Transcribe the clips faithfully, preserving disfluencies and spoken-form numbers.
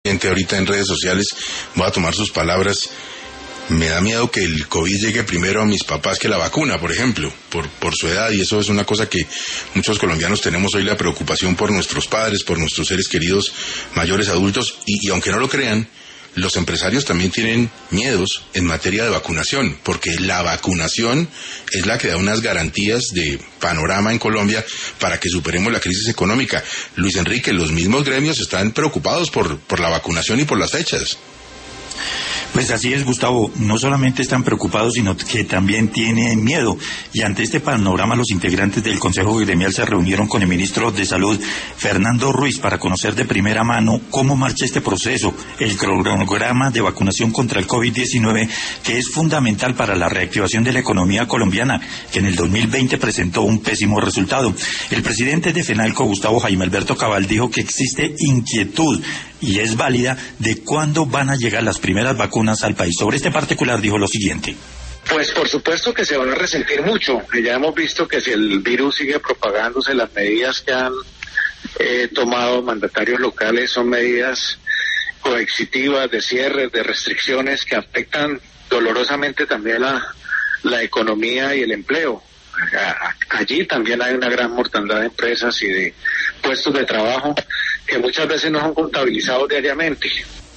ahorita en redes sociales, voy a tomar sus palabras. Me da miedo que el COVID llegue primero a mis papás que la vacuna, por ejemplo, por, por su edad, y eso es una cosa que muchos colombianos tenemos hoy, la preocupación por nuestros padres, por nuestros seres queridos mayores adultos, y, y aunque no lo crean, los empresarios también tienen miedos en materia de vacunación, porque la vacunación es la que da unas garantías de panorama en Colombia para que superemos la crisis económica. Luis Enrique, los mismos gremios están preocupados por, por la vacunación y por las fechas. Pues así es, Gustavo, no solamente están preocupados, sino que también tienen miedo. Y ante este panorama, los integrantes del Consejo Gremial se reunieron con el ministro de Salud, Fernando Ruiz, para conocer de primera mano cómo marcha este proceso, el cronograma de vacunación contra el COVID diecinueve, que es fundamental para la reactivación de la economía colombiana, que en el dos mil veinte presentó un pésimo resultado. El presidente de FENALCO, Gustavo Jaime Alberto Cabal, dijo que existe inquietud, y es válida, de cuándo van a llegar las primeras vacunas al país. Sobre este particular dijo lo siguiente. Pues por supuesto que se van a resentir mucho. Ya hemos visto que si el virus sigue propagándose, las medidas que han eh, tomado mandatarios locales son medidas coercitivas, de cierre, de restricciones que afectan dolorosamente también la, la economía y el empleo. Allí también hay una gran mortandad de empresas y de puestos de trabajo que muchas veces no son contabilizados diariamente.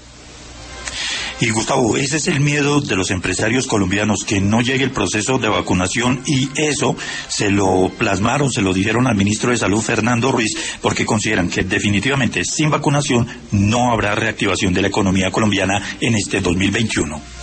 Y Gustavo, ese es el miedo de los empresarios colombianos, que no llegue el proceso de vacunación, y eso se lo plasmaron, se lo dijeron al ministro de Salud, Fernando Ruiz, porque consideran que definitivamente sin vacunación no habrá reactivación de la economía colombiana en este dos mil veintiuno.